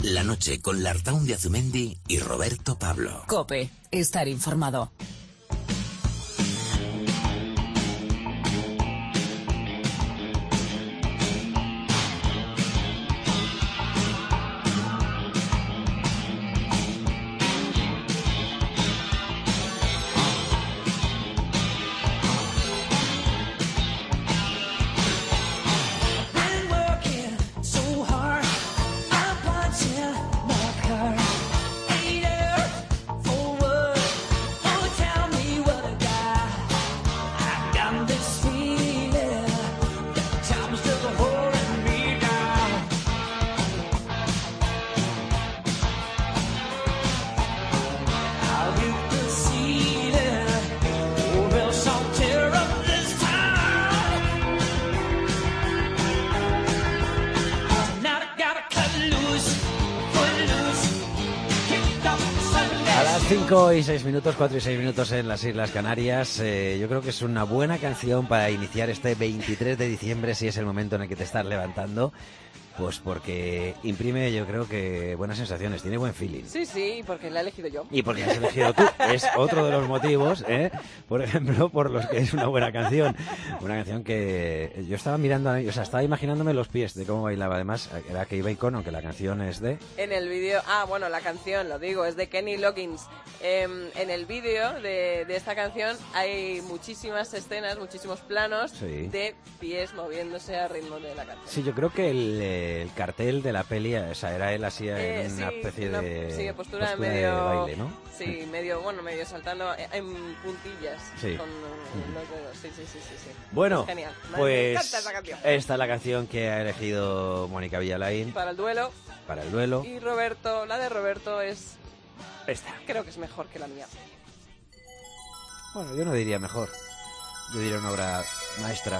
La noche con Lartaun de Azumendi y Roberto Pablo. COPE. Estar informado. A las 5 y 6 minutos, 4 y 6 minutos en las Islas Canarias. Yo creo que es una buena canción para iniciar este 23 de diciembre, si es el momento en el que te estás levantando. Pues porque imprime, yo creo que buenas sensaciones, tiene buen feeling. Sí, sí, porque la he elegido yo. Y porque has elegido tú, es otro de los motivos, por ejemplo, por los que es una buena canción. Una canción que yo estaba mirando, o sea, estaba imaginándome los pies de cómo bailaba. Además, era que iba Bacon, aunque la canción es de... En el vídeo, bueno, la canción, lo digo, es de Kenny Loggins. En el vídeo de esta canción hay muchísimas escenas, muchísimos planos de pies moviéndose al ritmo de la canción. Sí, yo creo que el cartel de la peli, o sea, era él así en una especie de postura medio de baile, ¿no? Sí, medio saltando en puntillas con los dedos. Sí. Bueno, es genial. Pues me encanta esa canción. Esta es la canción que ha elegido Mónica Villalain para el duelo. Y Roberto, la de Roberto es esta. Creo que es mejor que la mía. Bueno, yo no diría mejor. Yo diría una obra maestra.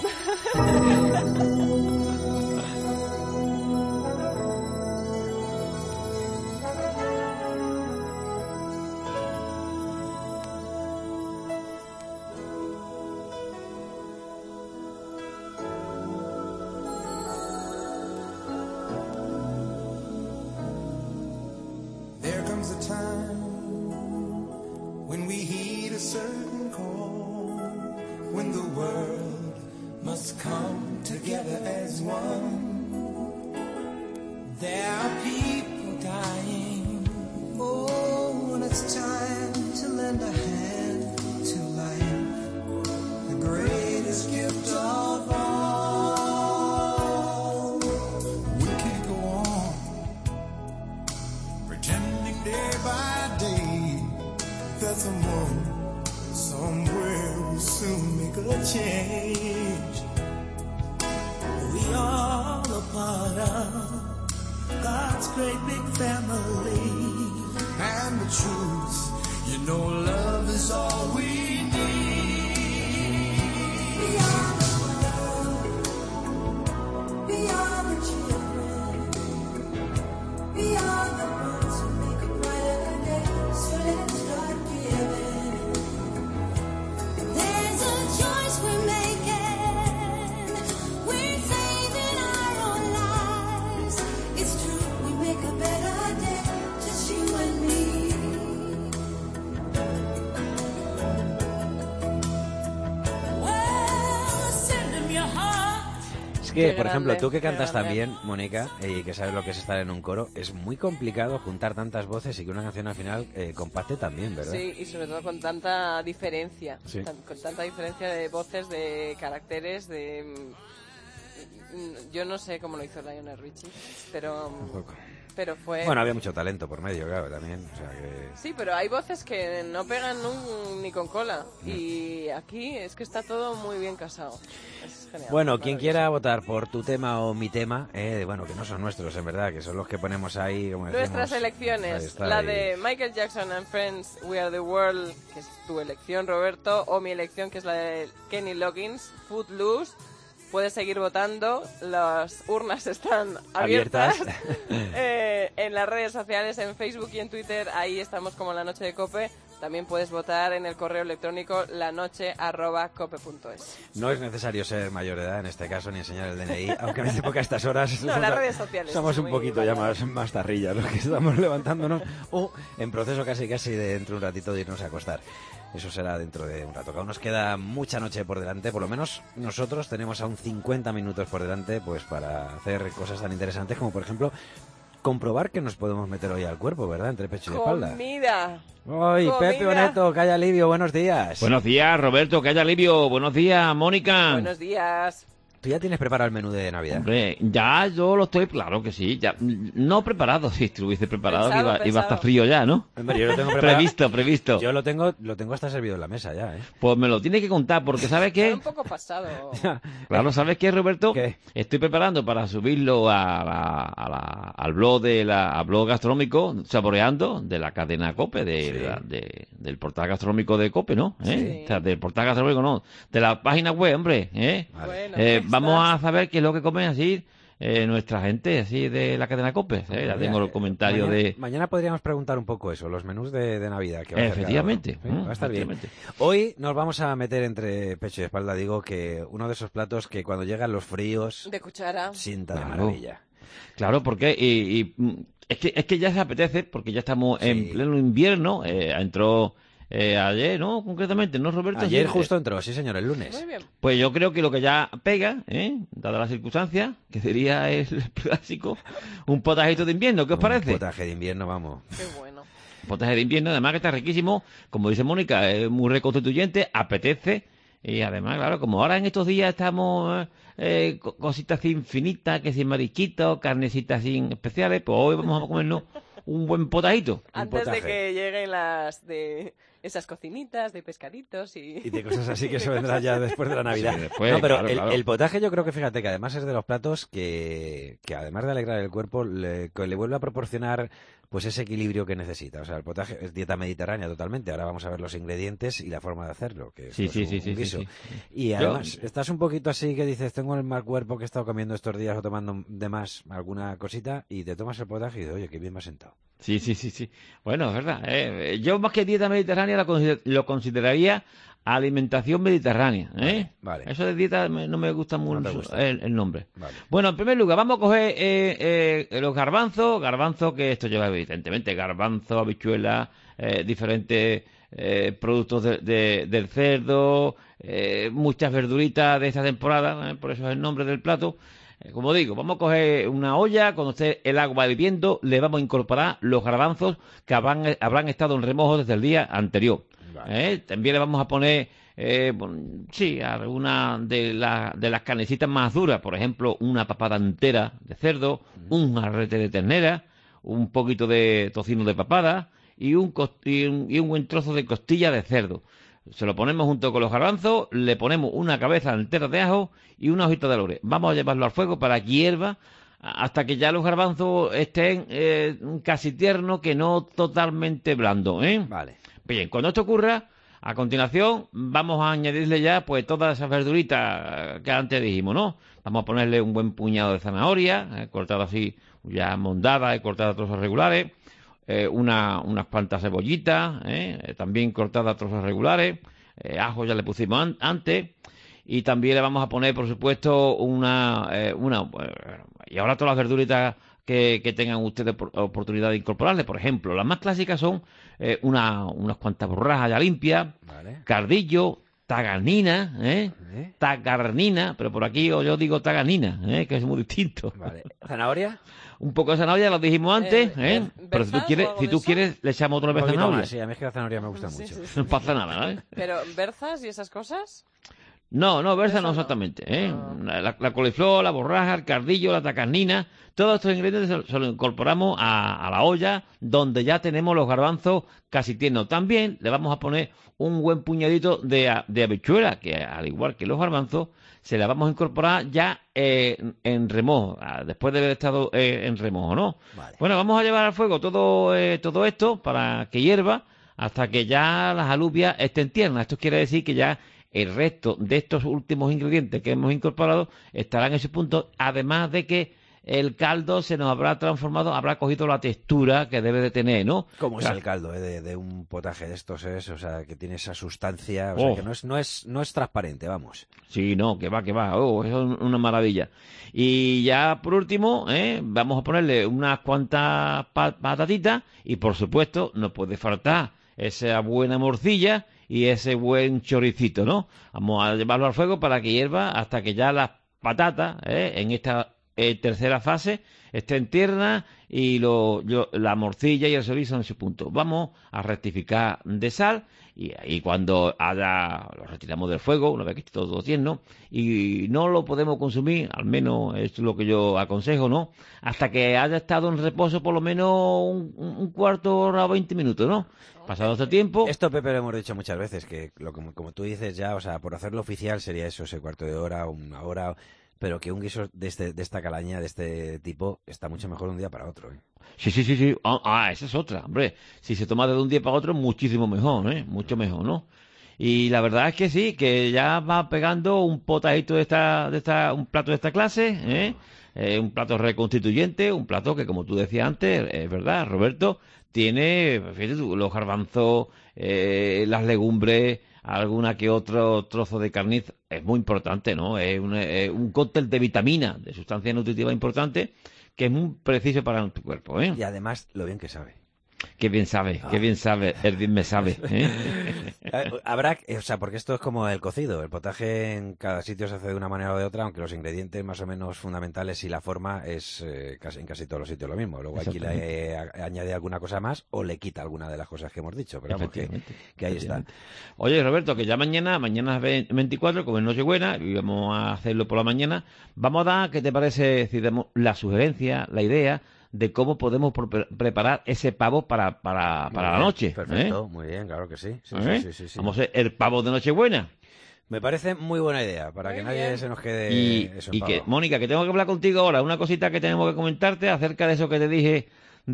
Que, por ejemplo, tú que cantas también, Mónica, y que sabes lo que es estar en un coro, es muy complicado juntar tantas voces y que una canción al final compacte también, ¿verdad? Sí, y sobre todo con tanta diferencia, con tanta diferencia de voces, de caracteres, yo no sé cómo lo hizo Lionel Richie, pero fue... Bueno, había mucho talento por medio, claro, también. O sea que... Sí, pero hay voces que no pegan ni con cola. Y aquí es que está todo muy bien casado. Es genial. Bueno, quien quiera votar por tu tema o mi tema, bueno, que no son nuestros, en verdad, que son los que ponemos ahí, como decimos. Nuestras elecciones, la de Michael Jackson and Friends, We Are the World, que es tu elección, Roberto, o mi elección, que es la de Kenny Loggins, Footloose. Puedes seguir votando, las urnas están abiertas. En las redes sociales, en Facebook y en Twitter, ahí estamos como La Noche de COPE, También puedes votar en el correo electrónico lanoche@cope.es. No es necesario ser mayor de edad en este caso ni enseñar el DNI, aunque me hace poco a estas horas No, las redes sociales somos son un muy poquito ya valiosas. más tarrillas los que estamos levantándonos o en proceso casi de dentro de un ratito de irnos a acostar. Eso será dentro de un rato. Aún nos queda mucha noche por delante, por lo menos nosotros tenemos aún 50 minutos por delante pues para hacer cosas tan interesantes como, por ejemplo, comprobar que nos podemos meter hoy al cuerpo, ¿verdad? Entre pecho y espalda. ¡Comida! ¡Ay, Pepe Oneto, que haya alivio! Buenos días. Buenos días, Roberto, que haya alivio. Buenos días, Mónica. Buenos días. ¿Tú ya tienes preparado el menú de Navidad? Hombre, ya yo lo estoy, claro que sí. Ya, no preparado, si estuviese preparado Pensado. iba a estar frío ya, ¿no? Hombre, yo lo tengo preparado. Previsto. Yo lo tengo hasta servido en la mesa ya, ¿eh? Pues me lo tiene que contar, porque ¿sabes Está qué? un poco pasado. Claro, ¿sabes qué, Roberto? ¿Qué? Estoy preparando para subirlo al blog al blog gastronómico, Saboreando, de la cadena COPE, del portal gastronómico de COPE, ¿no? Sí. O sea, del portal gastronómico, no, de la página web, hombre, ¿eh? Bueno, Vamos a extras. saber qué es lo que comen así nuestra gente, así de la cadena COPE. Ya tengo los comentarios Mañana podríamos preguntar un poco eso, los menús de Navidad. Que va a hacer Efectivamente. cada uno. Sí, va a estar bien. Efectivamente. Hoy nos vamos a meter entre pecho y espalda, digo, que uno de esos platos que cuando llegan los fríos De cuchara. sienta de Claro. maravilla. Claro, porque es que ya se apetece, porque ya estamos en pleno invierno. Entró ayer, ¿no? Concretamente, ¿no, Roberto? Ayer Sí, justo entró, sí señor, el lunes. Muy bien. Pues yo creo que lo que ya pega, dadas las circunstancias, que sería el clásico, un potajito de invierno, ¿qué os parece? Un potaje de invierno, vamos. Qué bueno. Potaje de invierno, además que está riquísimo, como dice Mónica, es muy reconstituyente, apetece, y además, claro, como ahora en estos días estamos cositas así infinitas, que sin marisquitos, carnecitas así especiales, pues hoy vamos a comernos un buen potajito. Antes de potaje. que lleguen las de esas cocinitas de pescaditos Y y... de cosas así que se vendrá ya después de la Navidad. Sí, después, no, pero claro, claro. el potaje yo creo que fíjate que además es de los platos que además de alegrar el cuerpo, que le vuelve a proporcionar pues ese equilibrio que necesita. O sea, el potaje es dieta mediterránea totalmente. Ahora vamos a ver los ingredientes y la forma de hacerlo, que esto Sí, es sí, un sí, sí, guiso. sí. Y además, estás un poquito así que dices, tengo el mal cuerpo que he estado comiendo estos días o tomando de más alguna cosita y te tomas el potaje y dices, oye, qué bien me ha sentado. Sí, sí, sí, sí. Bueno, es verdad. Yo más que dieta mediterránea lo consideraría alimentación mediterránea. Vale. Eso de dieta no me gusta mucho te gusta. el nombre. Vale. Bueno, en primer lugar, vamos a coger los garbanzos, que esto lleva evidentemente garbanzo, habichuela, diferentes productos del cerdo, muchas verduritas de esta temporada, por eso es el nombre del plato. Como digo, vamos a coger una olla, cuando esté el agua hirviendo, le vamos a incorporar los garbanzos que habrán estado en remojo desde el día anterior. Vale. También le vamos a poner, alguna de las carnecitas más duras, por ejemplo, una papada entera de cerdo, un arrete de ternera, un poquito de tocino de papada y un buen trozo de costilla de cerdo. Se lo ponemos junto con los garbanzos, le ponemos una cabeza entera de ajo y una hojita de laurel. Vamos a llevarlo al fuego para que hierva hasta que ya los garbanzos estén casi tiernos, que no totalmente blandos, Vale. Bien, cuando esto ocurra, a continuación vamos a añadirle ya pues todas esas verduritas que antes dijimos, ¿no? Vamos a ponerle un buen puñado de zanahoria, cortada así, ya mondada y cortada a trozos regulares. Unas cuantas cebollitas, también cortadas a trozos regulares, ajo ya le pusimos antes, y también le vamos a poner, por supuesto, y ahora todas las verduritas que tengan ustedes oportunidad de incorporarle. Por ejemplo, las más clásicas son unas cuantas borrajas ya limpias, Vale. cardillo, tagarnina, tagarnina, pero por aquí yo digo tagarnina, que es muy distinto. Vale. ¿Zanahoria? Un poco de zanahoria, lo dijimos antes, pero ¿berzas si tú quieres, le echamos otra Un vez poquito zanahoria. más, sí, a mí es que la zanahoria me gusta Sí, mucho. sí, sí. No pasa nada, ¿eh? Pero, ¿berzas y esas cosas? No, berza Berza no no. exactamente, Ah. La coliflor, la borraja, el cardillo, la tacarnina, todos estos ingredientes se los incorporamos a la olla donde ya tenemos los garbanzos casi tiernos. También le vamos a poner un buen puñadito de habichuela, que al igual que los garbanzos, se la vamos a incorporar ya en remojo, después de haber estado en remojo, ¿no? Vale. Bueno, vamos a llevar al fuego todo esto para que hierva hasta que ya las alubias estén tiernas. Esto quiere decir que ya el resto de estos últimos ingredientes que hemos incorporado estarán en ese punto, además de que el caldo se nos habrá transformado, habrá cogido la textura que debe de tener, ¿no? ¿Cómo es el caldo de un potaje de estos? O sea, que tiene esa sustancia, o sea, que no es transparente, vamos. Sí, no, que va, es una maravilla. Y ya por último, vamos a ponerle unas cuantas patatitas y por supuesto no puede faltar esa buena morcilla y ese buen choricito, ¿no? Vamos a llevarlo al fuego para que hierva hasta que ya las patatas, en esta tercera fase, estén tiernas y la morcilla y el chorizo en su punto. Vamos a rectificar de sal y ahí cuando lo retiramos del fuego, una vez que esté todo tierno, y no lo podemos consumir, al menos es lo que yo aconsejo, ¿no? Hasta que haya estado en reposo por lo menos un cuarto hora o 20 minutos, ¿no? Pasado este tiempo... Esto, Pepe, lo hemos dicho muchas veces, que como tú dices ya, o sea, por hacerlo oficial sería eso, ese cuarto de hora, una hora... Pero que un guiso de esta calaña, de este tipo, está mucho mejor de un día para otro, ¿eh? Sí. Esa es otra, hombre. Si se toma de un día para otro, muchísimo mejor, ¿eh? Mucho mejor, ¿no? Y la verdad es que sí, que ya va pegando un potajito un plato de esta clase, un plato reconstituyente, un plato que, como tú decías antes, es verdad, Roberto, tiene, fíjate tú, los garbanzos, las legumbres, alguna que otro trozo de carniz, es muy importante, ¿no? Es un cóctel de vitamina, de sustancia nutritiva importante, que es muy preciso para tu cuerpo, ¿eh? Y además, lo bien que sabe. Qué bien sabe, el bien me sabe, ¿eh? Habrá, o sea, porque esto es como el cocido, el potaje en cada sitio se hace de una manera o de otra, aunque los ingredientes más o menos fundamentales y la forma es en casi todos los sitios lo mismo. Luego aquí le añade alguna cosa más o le quita alguna de las cosas que hemos dicho, pero vamos, que ahí está. Oye, Roberto, que ya mañana es 24, como es Nochebuena, y vamos a hacerlo por la mañana, vamos a dar, ¿qué te parece si damos la sugerencia, la idea de cómo podemos preparar ese pavo para la noche? Perfecto, muy bien, claro que sí. Sí. Vamos a hacer el pavo de Nochebuena. Me parece muy buena idea, para muy que bien. nadie se nos quede eso en Y pavo. que, Mónica, que tengo que hablar contigo ahora, una cosita que tenemos que comentarte acerca de eso que te dije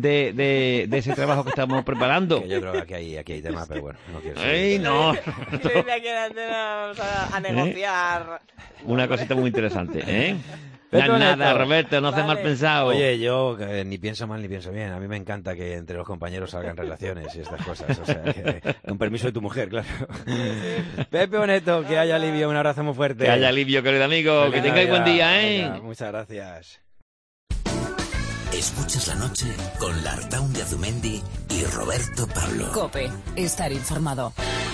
de ese trabajo que estamos preparando. Que yo creo que aquí hay tema, pero bueno, no quiero ¡Ay, no! De aquí en antena vamos a negociar. Una cosita muy interesante, ¿eh? Pepe Nada, Neto. Roberto, no se mal pensado. Oye, yo ni pienso mal ni pienso bien. A mí me encanta que entre los compañeros salgan relaciones y estas cosas. O sea, con permiso de tu mujer, claro. Pepe Oneto, que haya alivio. Un abrazo muy fuerte. Que haya alivio, querido amigo. Feliz Que tengáis buen Navidad. día, ¿eh? Venga, muchas gracias. Escuchas la noche con Lartaun de Azumendi y Roberto Pablo. Cope, estar informado.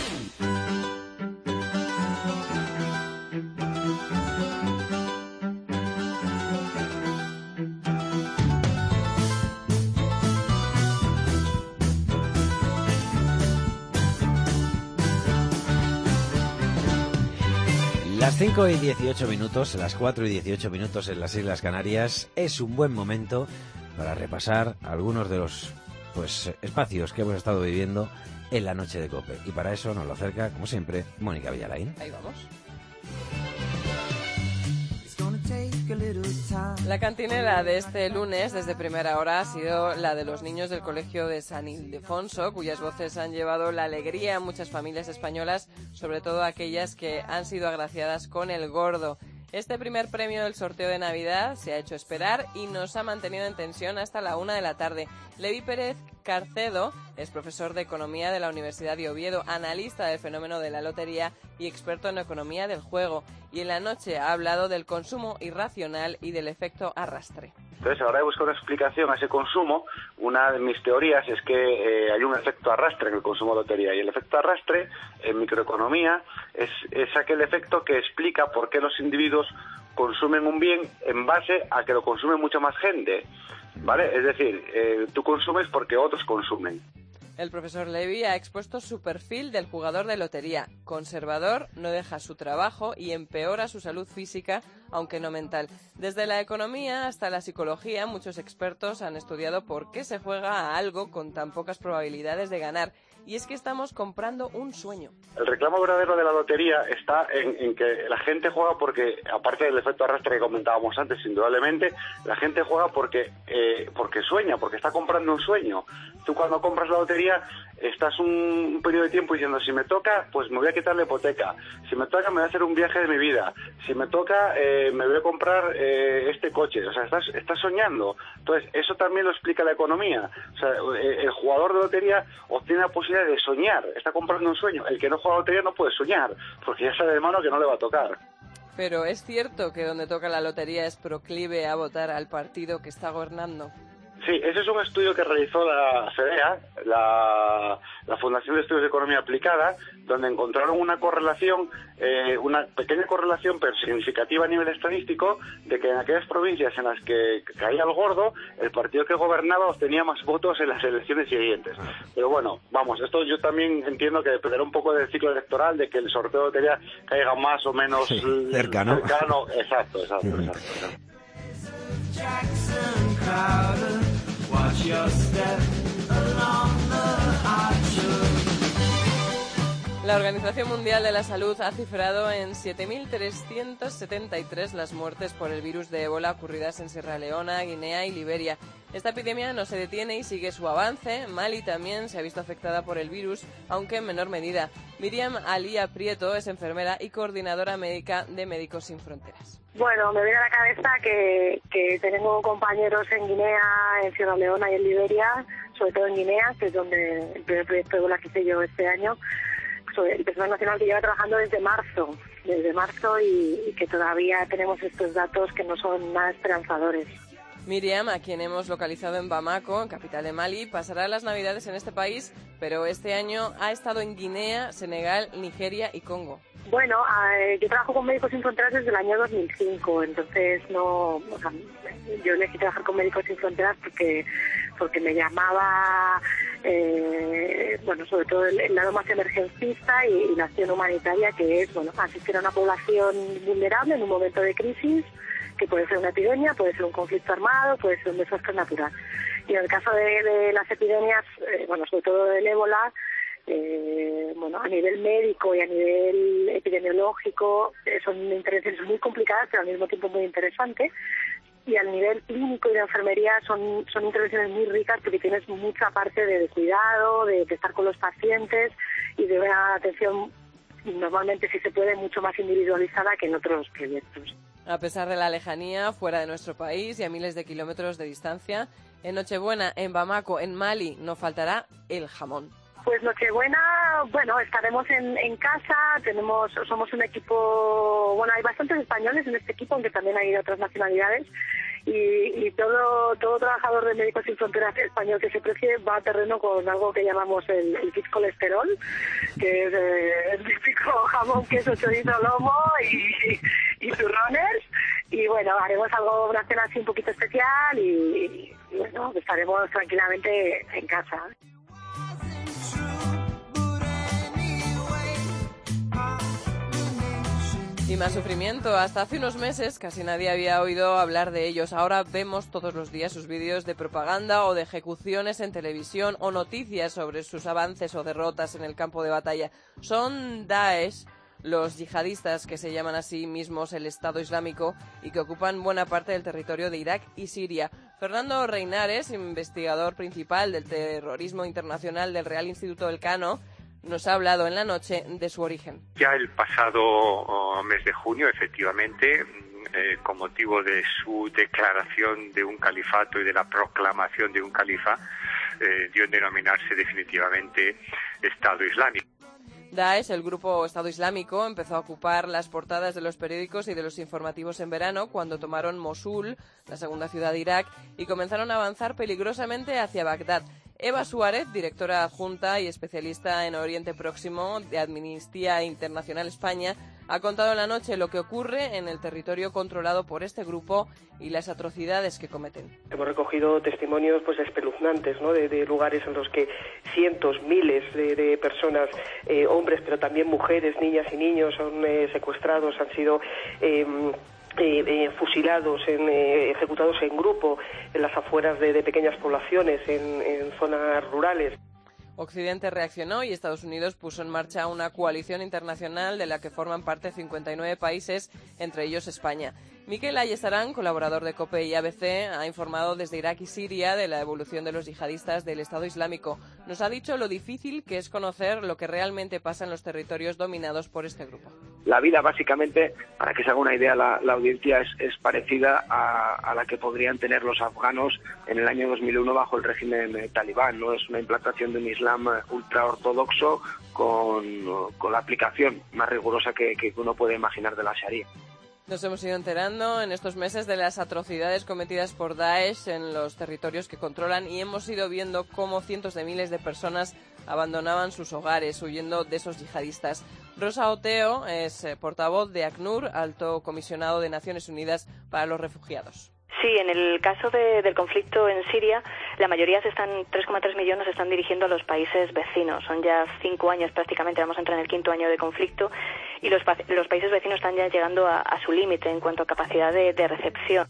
Las 5 y 18 minutos, las 4 y 18 minutos en las Islas Canarias, es un buen momento para repasar algunos de los espacios que hemos estado viviendo en la noche de COPE. Y para eso nos lo acerca, como siempre, Mónica Villalain. Ahí vamos. La cantinela de este lunes, desde primera hora, ha sido la de los niños del Colegio de San Ildefonso, cuyas voces han llevado la alegría a muchas familias españolas, sobre todo aquellas que han sido agraciadas con el gordo. Este primer premio del sorteo de Navidad se ha hecho esperar y nos ha mantenido en tensión hasta la 1 de la tarde. Levi Pérez Carcedo es profesor de Economía de la Universidad de Oviedo, analista del fenómeno de la lotería y experto en economía del juego. Y en la noche ha hablado del consumo irracional y del efecto arrastre. Entonces, ahora he buscado una explicación a ese consumo. Una de mis teorías es que hay un efecto arrastre en el consumo de lotería. Y el efecto arrastre, en microeconomía, es aquel efecto que explica por qué los individuos consumen un bien en base a que lo consume mucha más gente, ¿vale? Es decir, tú consumes porque otros consumen. El profesor Levy ha expuesto su perfil del jugador de lotería. Conservador, no deja su trabajo y empeora su salud física, aunque no mental. Desde la economía hasta la psicología, muchos expertos han estudiado por qué se juega a algo con tan pocas probabilidades de ganar. Y es que estamos comprando un sueño. El reclamo verdadero de la lotería está en que la gente juega porque, aparte del efecto arrastre que comentábamos antes, indudablemente, la gente juega porque sueña, porque está comprando un sueño. Tú cuando compras la lotería estás un periodo de tiempo diciendo, si me toca, pues me voy a quitar la hipoteca, si me toca me voy a hacer un viaje de mi vida, si me toca me voy a comprar este coche, o sea, estás soñando. Entonces, eso también lo explica la economía. O sea, el jugador de lotería obtiene la posibilidad de soñar, está comprando un sueño. El que no juega lotería no puede soñar, porque ya sabe de mano que no le va a tocar. Pero ¿es cierto que donde toca la lotería es proclive a votar al partido que está gobernando? Sí, ese es un estudio que realizó la FEDEA, la Fundación de Estudios de Economía Aplicada, donde encontraron una correlación, una pequeña correlación, pero significativa a nivel estadístico, de que en aquellas provincias en las que caía el gordo, el partido que gobernaba obtenía más votos en las elecciones siguientes. Pero bueno, vamos, esto yo también entiendo que dependerá un poco del ciclo electoral, de que el sorteo de lotería caiga más o menos cercano. Exacto. Jackson Crowder, watch your step along the arches. La Organización Mundial de la Salud ha cifrado en 7.373 las muertes por el virus de ébola ocurridas en Sierra Leona, Guinea y Liberia. Esta epidemia no se detiene y sigue su avance. Mali también se ha visto afectada por el virus, aunque en menor medida. Miriam Alía Prieto es enfermera y coordinadora médica de Médicos Sin Fronteras. Bueno, me viene a la cabeza que tengo compañeros en Guinea, en Sierra Leona y en Liberia, sobre todo en Guinea, que es donde el primer proyecto de ébola que hice yo este año, el personal nacional que lleva trabajando desde marzo y que todavía tenemos estos datos que no son nada esperanzadores. Miriam, a quien hemos localizado en Bamako, capital de Mali, pasará las Navidades en este país, pero este año ha estado en Guinea, Senegal, Nigeria y Congo. Bueno, yo trabajo con Médicos Sin Fronteras desde el año 2005, entonces yo elegí trabajar con Médicos Sin Fronteras porque me llamaba, sobre todo el lado más emergencista y la acción humanitaria, que es, asistir a una población vulnerable en un momento de crisis, que puede ser una epidemia, puede ser un conflicto armado, puede ser un desastre natural. Y en el caso de las epidemias, sobre todo del ébola, a nivel médico y a nivel epidemiológico son intervenciones muy complicadas, pero al mismo tiempo muy interesantes. Y al nivel clínico y de enfermería son intervenciones muy ricas porque tienes mucha parte de cuidado, de estar con los pacientes y de una atención normalmente, si se puede, mucho más individualizada que en otros proyectos. A pesar de la lejanía, fuera de nuestro país y a miles de kilómetros de distancia, en Nochebuena, en Bamako, en Mali, no faltará el jamón. Pues Nochebuena, estaremos en casa, somos un equipo, hay bastantes españoles en este equipo, aunque también hay de otras nacionalidades, y todo trabajador de Médicos Sin Fronteras español que se precie va a terreno con algo que llamamos el kit colesterol, que es el típico jamón, queso, chorizo, lomo y turrones, y haremos una cena así un poquito especial y estaremos tranquilamente en casa. Y más sufrimiento. Hasta hace unos meses casi nadie había oído hablar de ellos. Ahora vemos todos los días sus vídeos de propaganda o de ejecuciones en televisión o noticias sobre sus avances o derrotas en el campo de batalla. Son Daesh, los yihadistas que se llaman a sí mismos el Estado Islámico y que ocupan buena parte del territorio de Irak y Siria. Fernando Reinares, investigador principal del terrorismo internacional del Real Instituto Elcano, nos ha hablado en la noche de su origen. Ya el pasado mes de junio, efectivamente, con motivo de su declaración de un califato y de la proclamación de un califa, dio en denominarse definitivamente Estado Islámico. Daesh, el grupo Estado Islámico, empezó a ocupar las portadas de los periódicos y de los informativos en verano cuando tomaron Mosul, la segunda ciudad de Irak, y comenzaron a avanzar peligrosamente hacia Bagdad. Eva Suárez, directora adjunta y especialista en Oriente Próximo de Amnistía Internacional España, ha contado en la noche lo que ocurre en el territorio controlado por este grupo y las atrocidades que cometen. Hemos recogido testimonios espeluznantes, ¿no? de lugares en los que cientos, miles de personas, hombres, pero también mujeres, niñas y niños son secuestrados, han sido fusilados, ejecutados en grupo en las afueras de pequeñas poblaciones, en zonas rurales. Occidente reaccionó y Estados Unidos puso en marcha una coalición internacional de la que forman parte 59 países, entre ellos España. Mikel Ayesarán, colaborador de COPE y ABC, ha informado desde Irak y Siria de la evolución de los yihadistas del Estado Islámico. Nos ha dicho lo difícil que es conocer lo que realmente pasa en los territorios dominados por este grupo. La vida, básicamente, para que se haga una idea, la audiencia es parecida a la que podrían tener los afganos en el año 2001 bajo el régimen talibán, ¿no? Es una implantación de un Islam ultraortodoxo con la aplicación más rigurosa que uno puede imaginar de la Sharia. Nos hemos ido enterando en estos meses de las atrocidades cometidas por Daesh en los territorios que controlan y hemos ido viendo cómo cientos de miles de personas abandonaban sus hogares huyendo de esos yihadistas. Rosa Oteo es portavoz de ACNUR, Alto Comisionado de Naciones Unidas para los Refugiados. Sí, en el caso del conflicto en Siria, la mayoría 3,3 millones se están dirigiendo a los países vecinos. Son ya 5 años prácticamente, vamos a entrar en el 5º año de conflicto, y los países vecinos están ya llegando a su límite en cuanto a capacidad de recepción.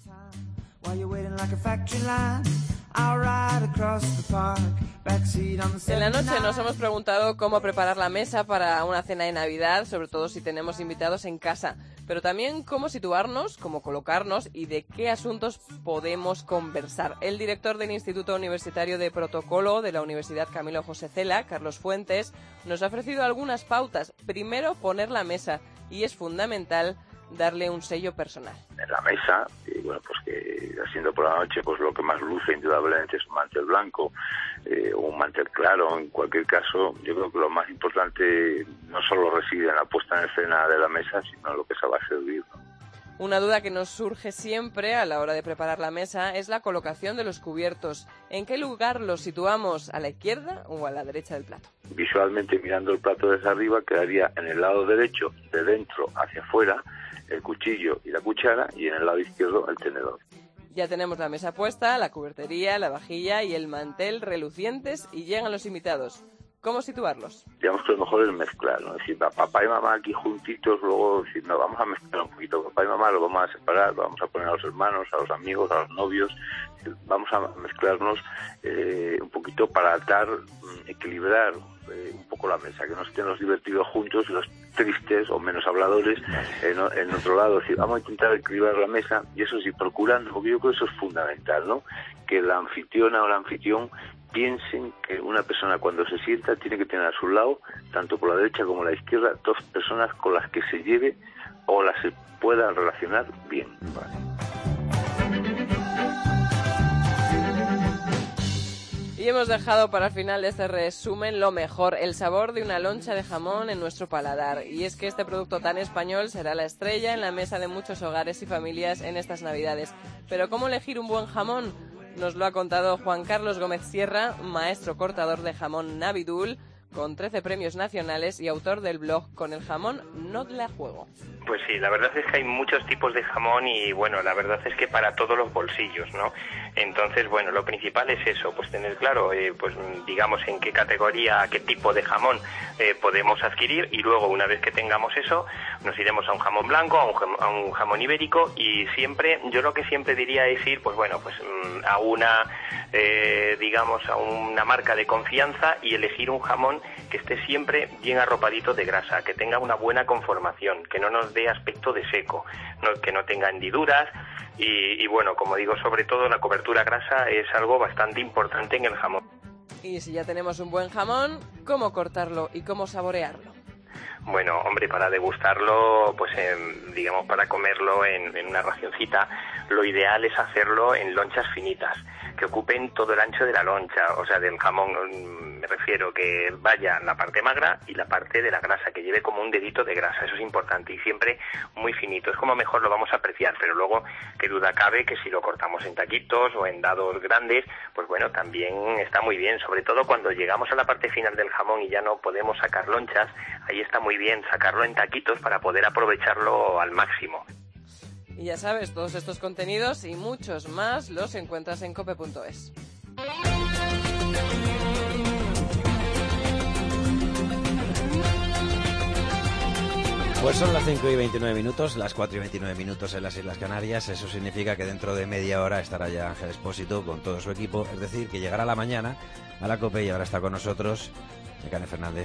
En la noche nos hemos preguntado cómo preparar la mesa para una cena de Navidad, sobre todo si tenemos invitados en casa, pero también cómo situarnos, cómo colocarnos y de qué asuntos podemos conversar. El director del Instituto Universitario de Protocolo de la Universidad Camilo José Cela, Carlos Fuentes, nos ha ofrecido algunas pautas. Primero, poner la mesa, y es fundamental darle un sello personal. En la mesa, y bueno, pues que haciendo por la noche, pues lo que más luce indudablemente es un mantel blanco o un mantel claro. En cualquier caso, yo creo que lo más importante no solo reside en la puesta en escena de la mesa, sino en lo que se va a servir, ¿no? Una duda que nos surge siempre a la hora de preparar la mesa es la colocación de los cubiertos. ¿En qué lugar los situamos? ¿A la izquierda o a la derecha del plato? Visualmente, mirando el plato desde arriba, quedaría en el lado derecho, de dentro hacia afuera, el cuchillo y la cuchara, y en el lado izquierdo el tenedor. Ya tenemos la mesa puesta, la cubertería, la vajilla y el mantel relucientes y llegan los invitados. ¿Cómo situarlos? Digamos que lo mejor es mezclar, ¿no? Es decir, papá y mamá aquí juntitos, luego decir, no, vamos a mezclar un poquito. Papá y mamá lo vamos a separar, vamos a poner a los hermanos, a los amigos, a los novios. Vamos a mezclarnos un poquito para equilibrar un poco la mesa, que no estén los divertidos juntos y los tristes o menos habladores en otro lado. Es decir, vamos a intentar equilibrar la mesa, y eso sí, procurando, porque yo creo que eso es fundamental, ¿no? Que la anfitriona o el anfitrión piensen que una persona cuando se sienta tiene que tener a su lado, tanto por la derecha como por la izquierda, 2 personas con las que se lleve o las se pueda relacionar bien. Vale. Y hemos dejado para el final de este resumen lo mejor, el sabor de una loncha de jamón en nuestro paladar. Y es que este producto tan español será la estrella en la mesa de muchos hogares y familias en estas Navidades. Pero ¿cómo elegir un buen jamón? Nos lo ha contado Juan Carlos Gómez Sierra, maestro cortador de jamón Navidul, con 13 premios nacionales y autor del blog Con el jamón no la juego. Pues sí, la verdad es que hay muchos tipos de jamón y bueno, la verdad es que para todos los bolsillos, ¿no? Entonces, bueno, lo principal es eso, pues tener claro, pues digamos en qué categoría, qué tipo de jamón podemos adquirir, y luego una vez que tengamos eso, nos iremos a un jamón blanco, a un jamón ibérico, y siempre, yo lo que siempre diría es ir, pues bueno, pues a una, digamos, a una marca de confianza y elegir un jamón que esté siempre bien arropadito de grasa, que tenga una buena conformación, que no nos dé aspecto de seco, que no tenga hendiduras y bueno, como digo, sobre todo la cobertura grasa es algo bastante importante en el jamón. Y si ya tenemos un buen jamón, ¿cómo cortarlo y cómo saborearlo? Bueno, hombre, para degustarlo, pues digamos para comerlo en una racioncita, lo ideal es hacerlo en lonchas finitas, que ocupen todo el ancho de la loncha, o sea, del jamón, me refiero, que vaya la parte magra y la parte de la grasa, que lleve como un dedito de grasa, eso es importante, y siempre muy finito, es como mejor lo vamos a apreciar, pero luego, qué duda cabe que si lo cortamos en taquitos o en dados grandes, pues bueno, también está muy bien, sobre todo cuando llegamos a la parte final del jamón y ya no podemos sacar lonchas, ahí está muy bien sacarlo en taquitos para poder aprovecharlo al máximo. Y ya sabes, todos estos contenidos y muchos más los encuentras en cope.es. Pues son las 5 y 29 minutos, las 4 y 29 minutos en las Islas Canarias. Eso significa que dentro de media hora estará ya Ángel Expósito con todo su equipo. Es decir, que llegará la mañana a la COPE y ahora está con nosotros Mecane Fernández.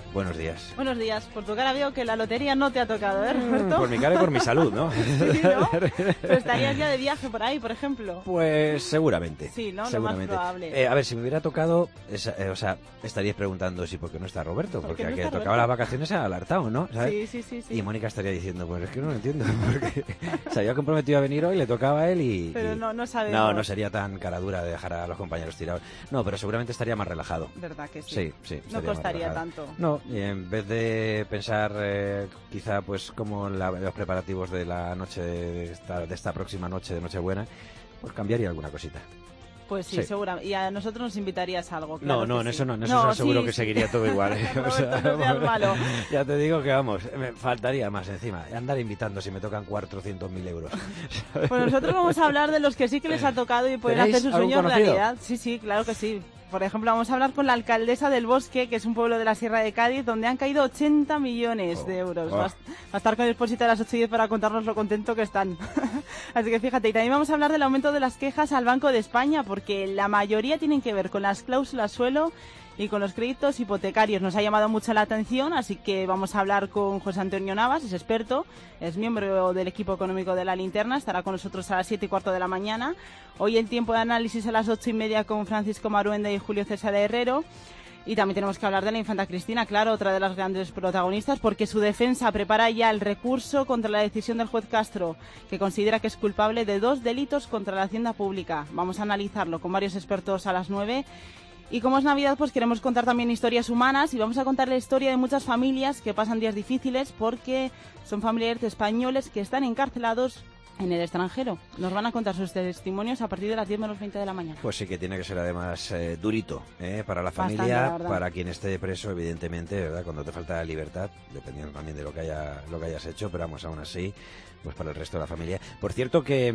Buenos días. Buenos días. Por tu cara veo que la lotería no te ha tocado, ¿eh, Roberto? Por mi cara y por mi salud, ¿no? Sí, ¿no? Pero estarías ya de viaje por ahí, por ejemplo. Pues seguramente. Sí, ¿no? Seguramente. Lo más probable. A ver, si me hubiera tocado, o sea, estaríais preguntando si por qué no está Roberto, porque no a que está tocaba Roberto? las vacaciones era alertado, ¿no? ¿Sabes? Sí. Y Mónica estaría diciendo, pues es que no lo entiendo, porque se había comprometido a venir hoy, le tocaba a él y... Pero no sabemos. No sería tan cara dura de dejar a los compañeros tirados. No, pero seguramente estaría más relajado. ¿Verdad que sí? Sí. No costaría tanto. No, y en vez de pensar quizá pues como los preparativos de la noche de esta próxima noche de Nochebuena, pues cambiaría alguna cosita. Pues sí, seguramente. Y a nosotros nos invitarías a algo. Claro en eso seguro que seguiría todo igual. O sea, no seas malo. Ya te digo que vamos, me faltaría más encima. Andar invitando si me tocan 400.000 euros. Pues nosotros vamos a hablar de los que sí que les ha tocado y pueden hacer sus sueños realidad. Sí, claro que sí. Por ejemplo, vamos a hablar con la alcaldesa del Bosque, que es un pueblo de la Sierra de Cádiz, donde han caído 80 millones de euros. Va a estar con el Expósito a las 8:10 para contarnos lo contento que están. Así que fíjate, y también vamos a hablar del aumento de las quejas al Banco de España, porque la mayoría tienen que ver con las cláusulas suelo y con los créditos hipotecarios. Nos ha llamado mucho la atención, así que vamos a hablar con José Antonio Navas, es experto, es miembro del equipo económico de La Linterna, estará con nosotros a las 7:15 de la mañana. Hoy en Tiempo de Análisis a las 8:30 con Francisco Maruenda y Julio César Herrero. Y también tenemos que hablar de la infanta Cristina, claro, otra de las grandes protagonistas, porque su defensa prepara ya el recurso contra la decisión del juez Castro, que considera que es culpable de 2 delitos contra la hacienda pública. Vamos a analizarlo con varios expertos a las 9. Y como es Navidad, pues queremos contar también historias humanas y vamos a contar la historia de muchas familias que pasan días difíciles porque son familiares de españoles que están encarcelados en el extranjero. Nos van a contar sus testimonios a partir de las 10 menos 20 de la mañana. Pues sí que tiene que ser además durito para la familia, bastante, para quien esté preso, evidentemente, ¿verdad? Cuando te falta la libertad, dependiendo también de lo que hayas hecho, pero vamos, aún así, pues para el resto de la familia. Por cierto que,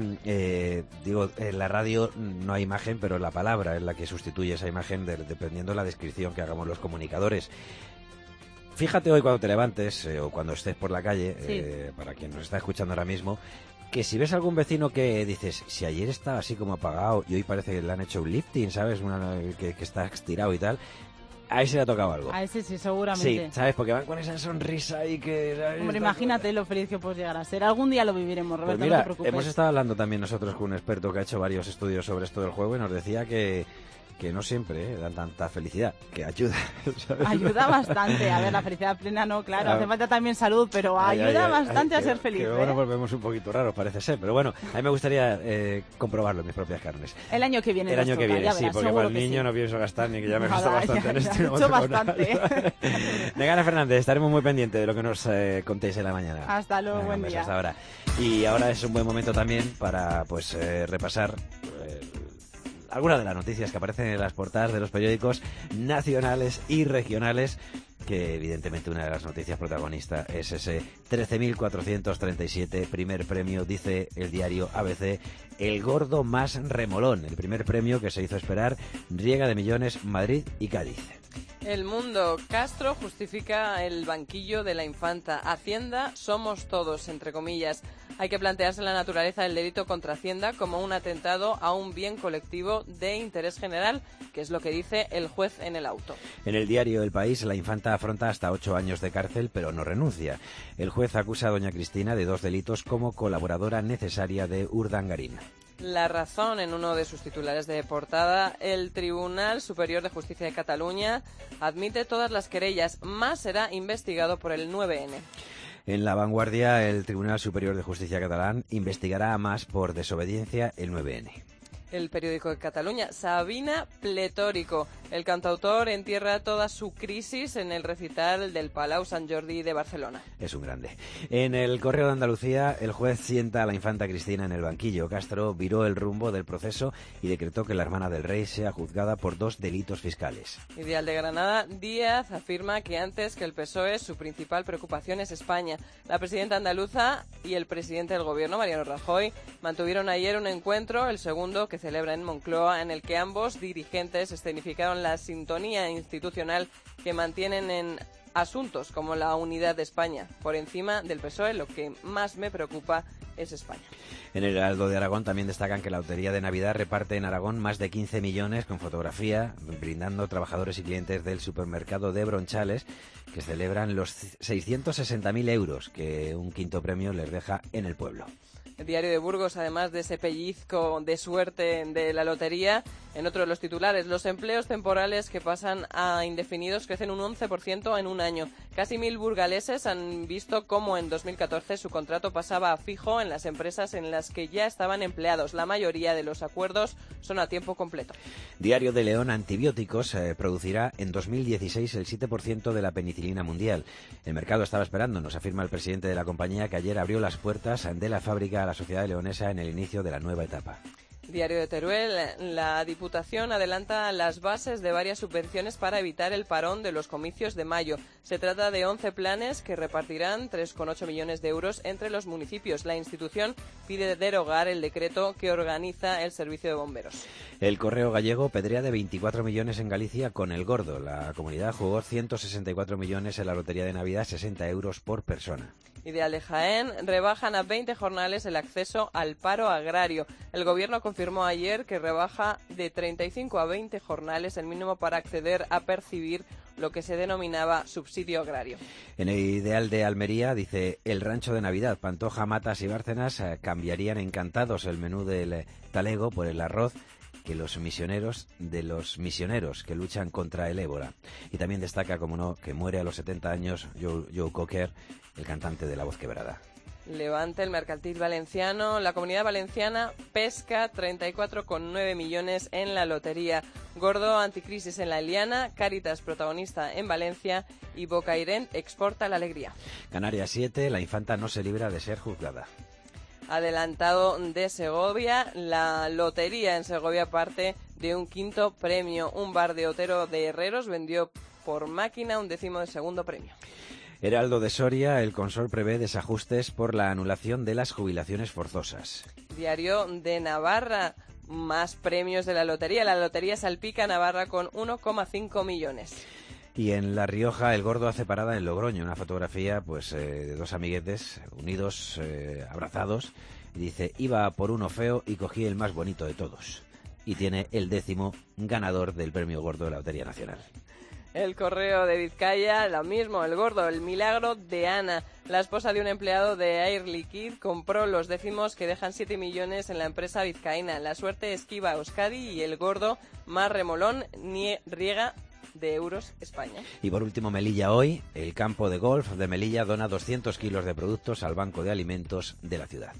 en la radio no hay imagen, pero la palabra es la que sustituye esa imagen dependiendo de la descripción que hagamos los comunicadores. Fíjate hoy cuando te levantes o cuando estés por la calle, para quien nos está escuchando ahora mismo, que si ves algún vecino que dices, si ayer estaba así como apagado y hoy parece que le han hecho un lifting, ¿sabes? Que está estirado y tal, a ese le ha tocado algo. A ese sí, seguramente. Sí, ¿sabes? Porque van con esa sonrisa y que... ¿sabes? Hombre, imagínate lo feliz que puedes llegar a ser. Algún día lo viviremos, Roberto, pues mira, no te preocupes. Hemos estado hablando también nosotros con un experto que ha hecho varios estudios sobre esto del juego y nos decía que no siempre dan tanta felicidad, que ayuda, ¿sabes? Ayuda bastante. A ver, la felicidad plena no, claro, hace falta también salud, pero ayuda bastante a ser feliz. Que ahora volvemos un poquito raros, parece ser, pero bueno, a mí me gustaría comprobarlo en mis propias carnes. El año que viene. El año que viene, verás, sí, porque para el niño sí. No pienso gastar ni que ya me gasto bastante en este momento. Bastante. Negana Fernández, estaremos muy pendientes de lo que nos contéis en la mañana. Hasta luego, buen día. Hasta ahora. Y ahora es un buen momento también para pues repasar algunas de las noticias que aparecen en las portadas de los periódicos nacionales y regionales, que evidentemente una de las noticias protagonistas es ese 13.437 primer premio, dice el diario ABC, el gordo más remolón, el primer premio que se hizo esperar, riega de millones Madrid y Cádiz. El Mundo, Castro justifica el banquillo de la infanta. Hacienda somos todos, entre comillas. Hay que plantearse la naturaleza del delito contra Hacienda como un atentado a un bien colectivo de interés general, que es lo que dice el juez en el auto. En el diario El País, la infanta afronta hasta 8 años de cárcel, pero no renuncia. El juez acusa a doña Cristina de 2 delitos como colaboradora necesaria de Urdangarín. La Razón, en uno de sus titulares de portada, el Tribunal Superior de Justicia de Cataluña admite todas las querellas, más será investigado por el 9N. En La Vanguardia, el Tribunal Superior de Justicia catalán investigará a más por desobediencia el 9N. El periódico de Cataluña, Sabina Pletórico. El cantautor entierra toda su crisis en el recital del Palau Sant Jordi de Barcelona. Es un grande. En el Correo de Andalucía, el juez sienta a la infanta Cristina en el banquillo. Castro viró el rumbo del proceso y decretó que la hermana del rey sea juzgada por 2 delitos fiscales. Ideal de Granada, Díaz afirma que antes que el PSOE su principal preocupación es España. La presidenta andaluza y el presidente del gobierno, Mariano Rajoy, mantuvieron ayer un encuentro, el segundo que celebra en Moncloa, en el que ambos dirigentes escenificaron la sintonía institucional que mantienen en asuntos como la unidad de España. Por encima del PSOE, lo que más me preocupa es España. En el Heraldo de Aragón también destacan que la Lotería de Navidad reparte en Aragón más de 15 millones con fotografía, brindando trabajadores y clientes del supermercado de Bronchales, que celebran los 660.000 euros que un quinto premio les deja en el pueblo. El Diario de Burgos, además de ese pellizco de suerte de la lotería, en otro de los titulares, los empleos temporales que pasan a indefinidos crecen un 11% en un año. Casi 1.000 burgaleses han visto cómo en 2014 su contrato pasaba a fijo en las empresas en las que ya estaban empleados. La mayoría de los acuerdos son a tiempo completo. Diario de León, antibióticos producirá en 2016 el 7% de la penicilina mundial. El mercado estaba esperando, nos afirma el presidente de la compañía, que ayer abrió las puertas de la fábrica a la sociedad leonesa en el inicio de la nueva etapa. Diario de Teruel, la Diputación adelanta las bases de varias subvenciones para evitar el parón de los comicios de mayo. Se trata de 11 planes que repartirán 3,8 millones de euros entre los municipios. La institución pide derogar el decreto que organiza el servicio de bomberos. El Correo Gallego pedrea de 24 millones en Galicia con el gordo. La comunidad jugó 164 millones en la lotería de Navidad, 60 euros por persona. Ideal de Jaén, rebajan a 20 jornales el acceso al paro agrario. El Gobierno confirmó ayer que rebaja de 35 a 20 jornales el mínimo para acceder a percibir lo que se denominaba subsidio agrario. En el Ideal de Almería dice: el rancho de Navidad, Pantoja, Matas y Bárcenas cambiarían encantados el menú del talego por el arroz que los misioneros que luchan contra el ébola. Y también destaca, como no, que muere a los 70 años Joe Cocker, el cantante de La Voz Quebrada. Levante, el mercantil valenciano. La Comunidad Valenciana pesca 34,9 millones en la lotería. Gordo, anticrisis en la Eliana. Cáritas, protagonista en Valencia. Y Bocairent exporta la alegría. Canarias 7, la infanta no se libra de ser juzgada. Adelantado de Segovia, la lotería en Segovia parte de un quinto premio. Un bar de Otero de Herreros vendió por máquina un 12º premio. Heraldo de Soria, el Consol prevé desajustes por la anulación de las jubilaciones forzosas. Diario de Navarra, más premios de la lotería. La lotería salpica a Navarra con 1,5 millones. Y en La Rioja, el gordo hace parada en Logroño, una fotografía de dos amiguetes unidos, abrazados, y dice: iba por uno feo y cogí el más bonito de todos. Y tiene el 10º ganador del premio gordo de la Lotería Nacional. El Correo de Vizcaya, lo mismo, el gordo, el milagro de Ana. La esposa de un empleado de Air Liquide compró los décimos que dejan 7 millones en la empresa vizcaína. La suerte esquiva a Euskadi y el gordo más remolón riega de euros España. Y por último, Melilla hoy, el campo de golf de Melilla dona 200 kilos de productos al Banco de Alimentos de la ciudad.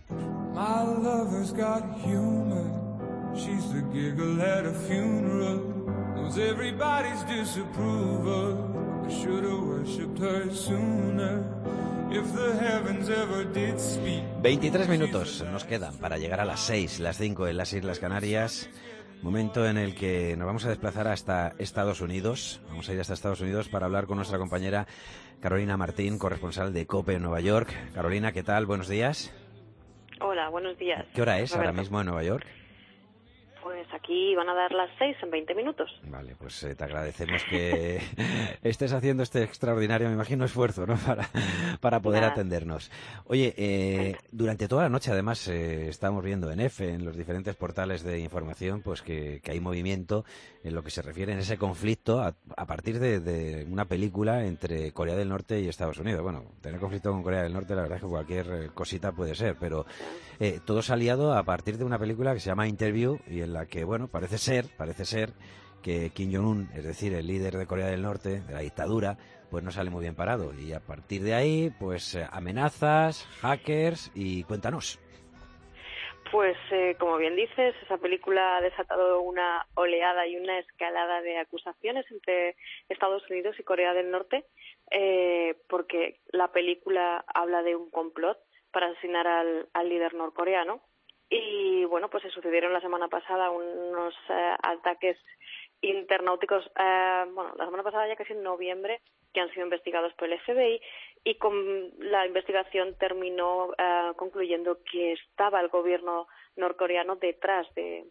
My lover's got humor. She's the giggle at a funeral. Knows everybody's disapproval. I should have worshipped her sooner. If the heavens ever did speak. 23 minutos nos quedan para llegar a las 6, las 5 en las Islas Canarias. Momento en el que nos vamos a desplazar hasta Estados Unidos. Vamos a ir hasta Estados Unidos para hablar con nuestra compañera Carolina Martín, corresponsal de COPE en Nueva York. Carolina, ¿qué tal? Buenos días. Hola, buenos días. ¿Qué hora es ahora mismo en Nueva York? Pues aquí van a dar las 6 en 20 minutos. Vale, pues te agradecemos que estés haciendo este extraordinario, me imagino, esfuerzo, ¿no? Para poder atendernos. Oye, durante toda la noche, además, estamos viendo en EFE, en los diferentes portales de información, pues que hay movimiento en lo que se refiere en ese conflicto a partir de una película entre Corea del Norte y Estados Unidos. Bueno, tener conflicto con Corea del Norte, la verdad es que cualquier cosita puede ser, pero todo se ha liado a partir de una película que se llama Interview y en la que, bueno, parece ser que Kim Jong-un, es decir, el líder de Corea del Norte, de la dictadura, pues no sale muy bien parado. Y a partir de ahí, pues amenazas, hackers y cuéntanos. Pues, como bien dices, esa película ha desatado una oleada y una escalada de acusaciones entre Estados Unidos y Corea del Norte, porque la película habla de un complot para asesinar al líder norcoreano. Y bueno, pues se sucedieron la semana pasada unos ataques internauticos, la semana pasada, ya casi en noviembre, que han sido investigados por el FBI, y con la investigación terminó concluyendo que estaba el gobierno norcoreano detrás de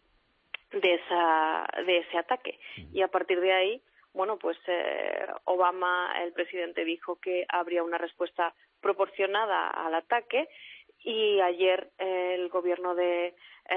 ese ataque. Y a partir de ahí, bueno, pues Obama, el presidente, dijo que habría una respuesta proporcionada al ataque. y ayer el gobierno de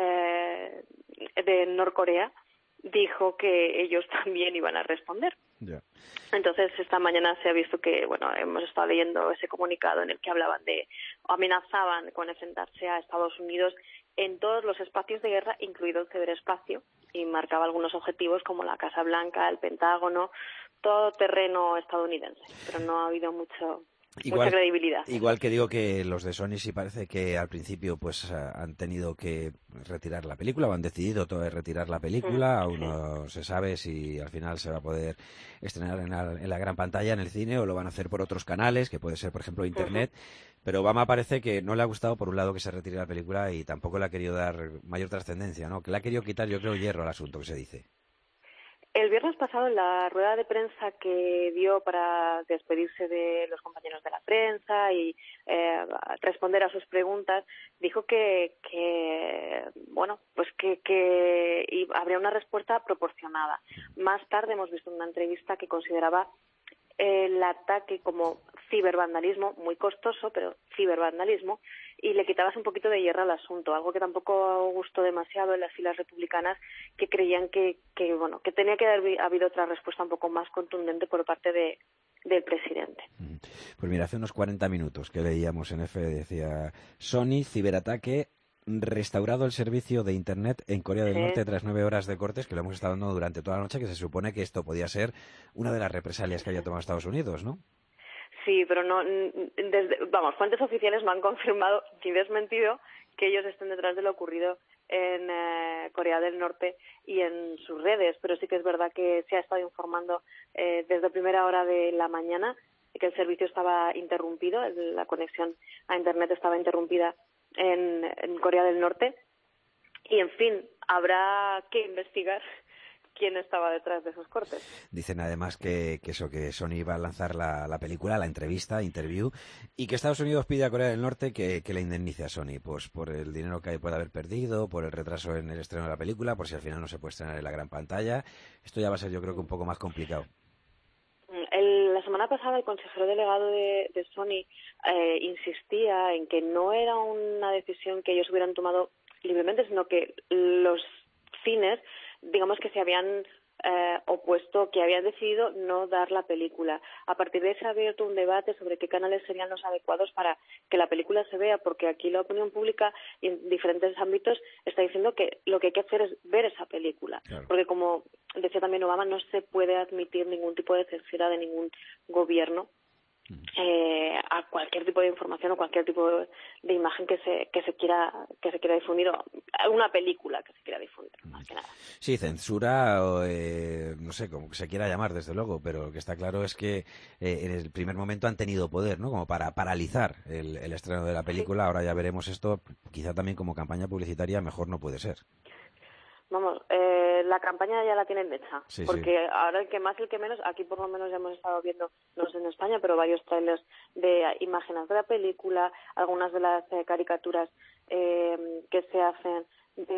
Norcorea dijo que ellos también iban a responder. Yeah. Entonces, esta mañana se ha visto que, bueno, hemos estado leyendo ese comunicado en el que hablaban amenazaban con enfrentarse a Estados Unidos en todos los espacios de guerra, incluido el ciberespacio, y marcaba algunos objetivos como la Casa Blanca, el Pentágono, todo terreno estadounidense, pero no ha habido mucha credibilidad. Igual que digo que los de Sony sí parece que al principio pues han tenido que retirar la película, o han decidido retirar la película, aún no se sabe si al final se va a poder estrenar en la gran pantalla, en el cine, o lo van a hacer por otros canales, que puede ser por ejemplo Internet, pero Obama parece que no le ha gustado por un lado que se retire la película y tampoco le ha querido dar mayor trascendencia, ¿no? Que le ha querido quitar, yo creo, hierro al asunto, que se dice. El viernes pasado, en la rueda de prensa que dio para despedirse de los compañeros de la prensa y responder a sus preguntas, dijo que habría una respuesta proporcionada. Más tarde hemos visto una entrevista que consideraba el ataque como cibervandalismo, muy costoso, pero cibervandalismo, y le quitabas un poquito de hierro al asunto, algo que tampoco gustó demasiado en las filas republicanas, que creían que tenía que haber habido otra respuesta un poco más contundente por parte del presidente. Pues mira, hace unos 40 minutos que leíamos en F, decía Sony, ciberataque, restaurado el servicio de Internet en Corea del Norte tras 9 horas de cortes, que lo hemos estado dando durante toda la noche, que se supone que esto podía ser una de las represalias que había tomado Estados Unidos, ¿no? Sí, pero fuentes oficiales no han confirmado ni desmentido que ellos estén detrás de lo ocurrido en Corea del Norte y en sus redes, pero sí que es verdad que se ha estado informando desde primera hora de la mañana que el servicio estaba interrumpido, la conexión a Internet estaba interrumpida en Corea del Norte, y en fin, habrá que investigar quién estaba detrás de esos cortes. Dicen además que Sony iba a lanzar la película, la interview, y que Estados Unidos pide a Corea del Norte que le indemnice a Sony, pues por el dinero que puede haber perdido, por el retraso en el estreno de la película, por si al final no se puede estrenar en la gran pantalla. Esto ya va a ser, yo creo, que un poco más complicado. La semana pasada el consejero delegado de Sony insistía en que no era una decisión que ellos hubieran tomado libremente, sino que los cines, digamos que se habían opuesto, que habían decidido no dar la película. A partir de ahí se ha abierto un debate sobre qué canales serían los adecuados para que la película se vea, porque aquí la opinión pública en diferentes ámbitos está diciendo que lo que hay que hacer es ver esa película. Claro. Porque como decía también Obama, no se puede admitir ningún tipo de censura de ningún gobierno a cualquier tipo de información o cualquier tipo de imagen que se quiera difundir, o una película que se quiera difundir, más que nada. Sí, censura, no sé cómo se quiera llamar, desde luego, pero lo que está claro es que en el primer momento han tenido poder, ¿no? Como para paralizar el estreno de la película. Sí. Ahora ya veremos esto, quizá también como campaña publicitaria, mejor no puede ser. Vamos, la campaña ya la tienen hecha, sí, porque sí. Ahora el que más, el que menos, aquí por lo menos ya hemos estado viendo, no sé en España, pero varios trailers de imágenes de la película, algunas de las caricaturas que se hacen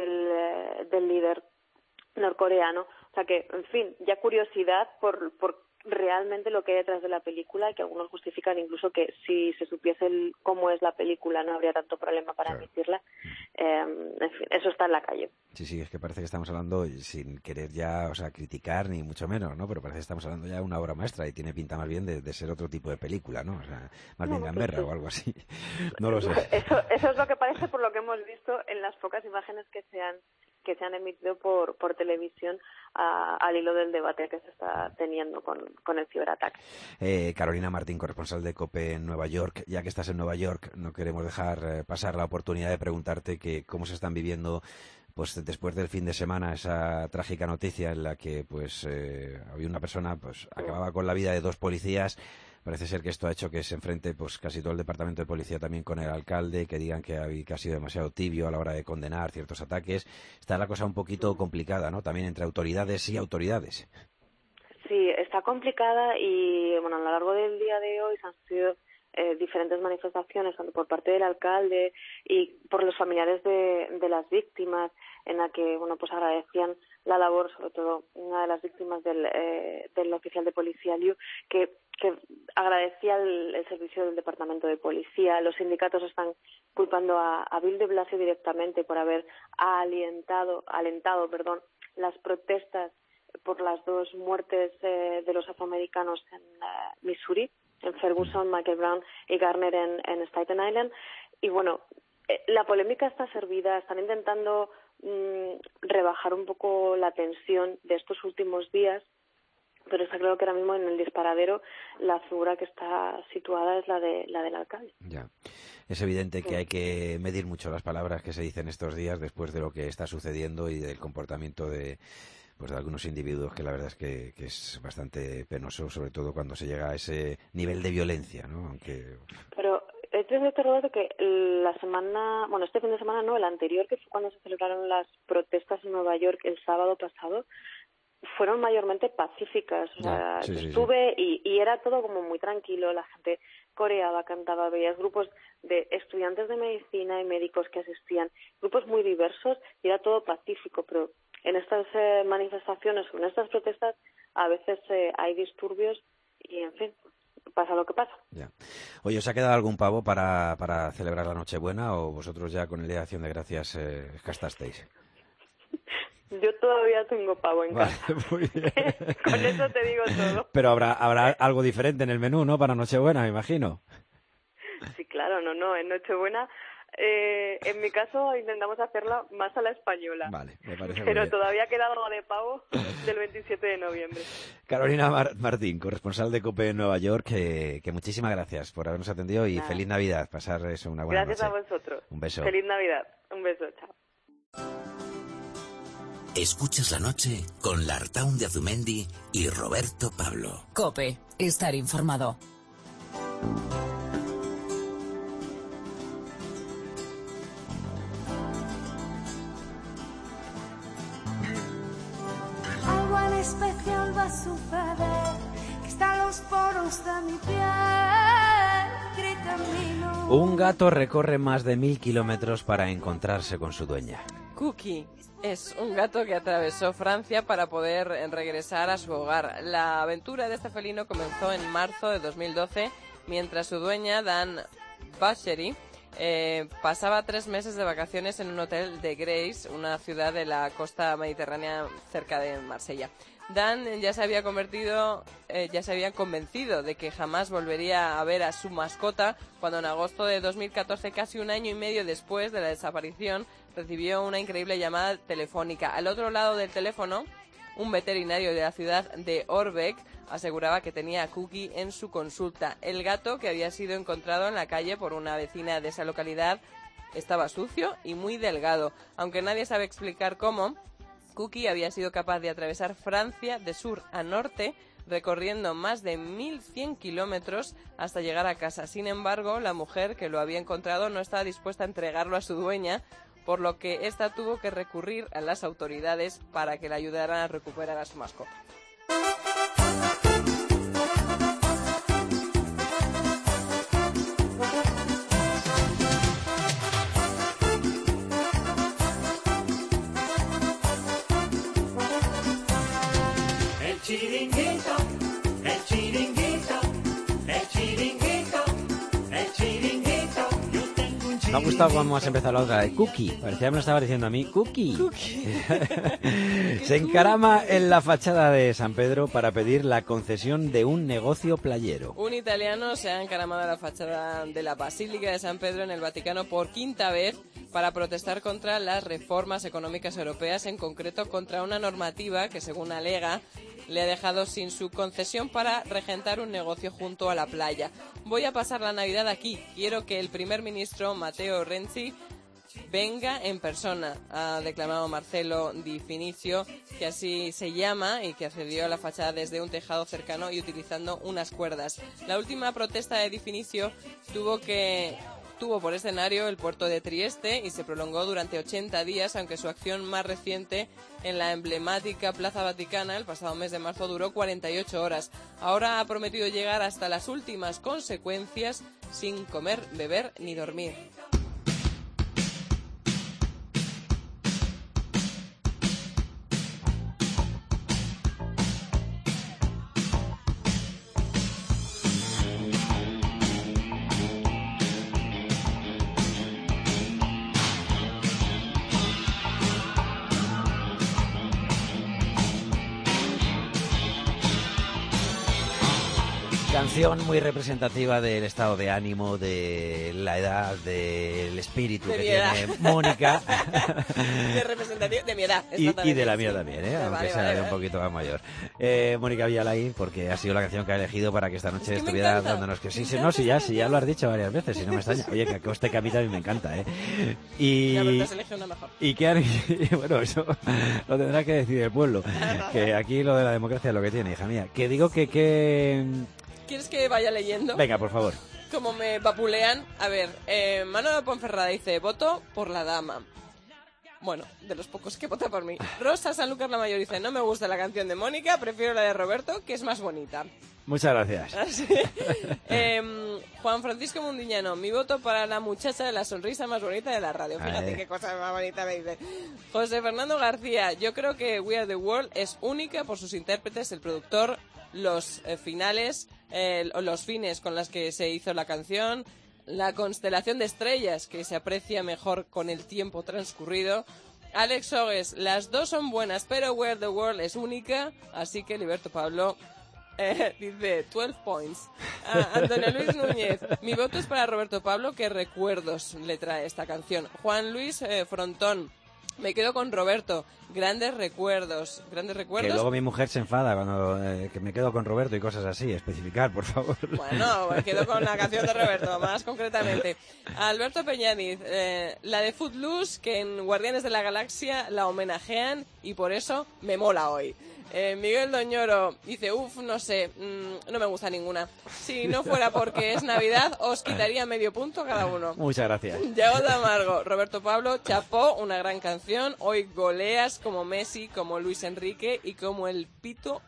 del líder norcoreano, o sea que, en fin, ya curiosidad por realmente lo que hay detrás de la película, y que algunos justifican incluso que si se supiese cómo es la película no habría tanto problema para emitirla. En fin, eso está en la calle. Sí, es que parece que estamos hablando, sin querer ya, criticar ni mucho menos, ¿no? Pero parece que estamos hablando ya de una obra maestra y tiene pinta más bien de ser otro tipo de película, ¿no? O sea, más bien gamberra o algo así. No lo sé. Eso es lo que parece por lo que hemos visto en las pocas imágenes que se han emitido por televisión al hilo del debate que se está teniendo con el ciberataque. Carolina Martín, corresponsal de COPE en Nueva York. Ya que estás en Nueva York, no queremos dejar pasar la oportunidad de preguntarte cómo se están viviendo, pues después del fin de semana, esa trágica noticia en la que había una persona acababa con la vida de 2 policías. Parece ser que esto ha hecho que se enfrente casi todo el departamento de policía también con el alcalde, que digan que ha sido demasiado tibio a la hora de condenar ciertos ataques. Está la cosa un poquito complicada, ¿no? También entre autoridades y autoridades. Sí, está complicada y, a lo largo del día de hoy se han sido diferentes manifestaciones, tanto por parte del alcalde y por los familiares de las víctimas, en la que, agradecían la labor, sobre todo una de las víctimas del oficial de policía, Liu, que que agradecía el servicio del Departamento de Policía. Los sindicatos están culpando a Bill de Blasio directamente por haber alentado las protestas por las 2 muertes de los afroamericanos en Missouri, en Ferguson, Michael Brown y Garner en Staten Island. Y bueno, la polémica está servida, están intentando rebajar un poco la tensión de estos últimos días, pero está claro que ahora mismo en el disparadero la figura que está situada es la del alcalde. Ya. Es evidente que hay que medir mucho las palabras que se dicen estos días después de lo que está sucediendo y del comportamiento de algunos individuos, que la verdad es que es bastante penoso, sobre todo cuando se llega a ese nivel de violencia, ¿no? Pero es cierto, Roberto, que este fin de semana no, el anterior, que fue cuando se celebraron las protestas en Nueva York el sábado pasado, fueron mayormente pacíficas. O sea, estuve y era todo como muy tranquilo, la gente coreaba, cantaba, veías grupos de estudiantes de medicina y médicos que asistían, grupos muy diversos, y era todo pacífico, pero en estas manifestaciones o en estas protestas a veces hay disturbios y, en fin, pasa lo que pasa. Ya. Oye, ¿os ha quedado algún pavo para celebrar la Nochebuena o vosotros ya con el Día de Acción de Gracias gastasteis? Yo todavía tengo pavo en casa. Muy bien. Con eso te digo todo. Pero habrá algo diferente en el menú, ¿no? Para Nochebuena, me imagino. Sí, claro, no. En Nochebuena, en mi caso, intentamos hacerla más a la española. Vale, me parece muy Pero bien. todavía queda algo de pavo del 27 de noviembre. Carolina Martín, corresponsal de COPE en Nueva York, que muchísimas gracias por habernos atendido y feliz Navidad. Pasar eso, una buena Gracias noche. a vosotros. Un beso. Feliz Navidad. Un beso, chao. Escuchas la noche con Lartaun de Azumendi y Roberto Pablo. COPE, estar informado. Algo en especial va a suceder, que está en los poros de mi piel, grita mi nombre. Un gato recorre más de 1000 kilómetros para encontrarse con su dueña. Cookie es un gato que atravesó Francia para poder regresar a su hogar. La aventura de este felino comenzó en marzo de 2012, mientras su dueña, Dan Bachery, pasaba 3 meses de vacaciones en un hotel de Grace, una ciudad de la costa mediterránea cerca de Marsella. Dan ya se había convencido de que jamás volvería a ver a su mascota cuando en agosto de 2014, casi un año y medio después de la desaparición, recibió una increíble llamada telefónica. Al otro lado del teléfono, un veterinario de la ciudad de Orbeck aseguraba que tenía a Cookie en su consulta. El gato, que había sido encontrado en la calle por una vecina de esa localidad, estaba sucio y muy delgado. Aunque nadie sabe explicar cómo, Cookie había sido capaz de atravesar Francia de sur a norte, recorriendo más de 1100 kilómetros hasta llegar a casa. Sin embargo, la mujer que lo había encontrado no estaba dispuesta a entregarlo a su dueña, por lo que ésta tuvo que recurrir a las autoridades para que le ayudaran a recuperar a su mascota. El chiringuito, el chiringuito, el chiringuito, el chiringuito. Yo tengo un chiringuito. Me ha gustado cómo has empezado la otra de Cookie. Parecía que me lo estaba diciendo a mí. Cookie. Se encarama en la fachada de San Pedro para pedir la concesión de un negocio playero. Un italiano se ha encaramado a la fachada de la Basílica de San Pedro en el Vaticano por 5ª vez para protestar contra las reformas económicas europeas, en concreto contra una normativa que, según alega, le ha dejado sin su concesión para regentar un negocio junto a la playa. Voy a pasar la Navidad aquí. Quiero que el primer ministro Matteo Renzi venga en persona, ha declamado Marcello Di Finicio, que así se llama y que accedió a la fachada desde un tejado cercano y utilizando unas cuerdas. La última protesta de Di Finicio tuvo por escenario el puerto de Trieste y se prolongó durante 80 días, aunque su acción más reciente en la emblemática Plaza Vaticana el pasado mes de marzo duró 48 horas. Ahora ha prometido llegar hasta las últimas consecuencias sin comer, beber ni dormir. Canción muy representativa del estado de ánimo, de la edad, del espíritu que tiene Mónica. De mi edad. Y de la mía también, aunque sea de un poquito más mayor. Mónica Villalain, porque ha sido la canción que ha elegido para que esta noche estuviera dándonos que sí, ya lo has dicho varias veces, y no me extraña. Oye, que coste que a mí también me encanta, Y que bueno, eso lo tendrá que decir el pueblo, que aquí lo de la democracia es lo que tiene, hija mía. Que digo que ¿Quieres que vaya leyendo? Venga, por favor. Como me vapulean. A ver, Manolo Ponferrada dice, voto por la dama. Bueno, de los pocos que vota por mí. Rosa Sanlúcar la Mayor dice, no me gusta la canción de Mónica, prefiero la de Roberto, que es más bonita. Muchas gracias. Juan Francisco Mundiñano, mi voto para la muchacha de la sonrisa más bonita de la radio. Fíjate qué cosa más bonita me dice. José Fernando García, yo creo que We Are The World es única por sus intérpretes, el productor, los finales, los fines con los que se hizo la canción, la constelación de estrellas que se aprecia mejor con el tiempo transcurrido. Alex Sogues, las dos son buenas, pero We Are The World es única, así que Liberto Pablo dice 12 points. Antonio Luis Núñez, mi voto es para Roberto Pablo, que recuerdos le trae esta canción. Juan Luis Frontón, me quedo con Roberto, grandes recuerdos. Que luego mi mujer se enfada cuando que me quedo con Roberto y cosas así, especificar, por favor. Bueno, me quedo con la canción de Roberto, más concretamente. Alberto Peñaniz, la de Footloose, que en Guardianes de la Galaxia la homenajean y por eso me mola hoy. Miguel Doñoro dice, no sé, no me gusta ninguna. Si no fuera porque es Navidad, os quitaría medio punto cada uno. Muchas gracias. Yago de Amargo, Roberto Pablo, chapó, una gran canción. Hoy goleas como Messi, como Luis Enrique y como el Pitu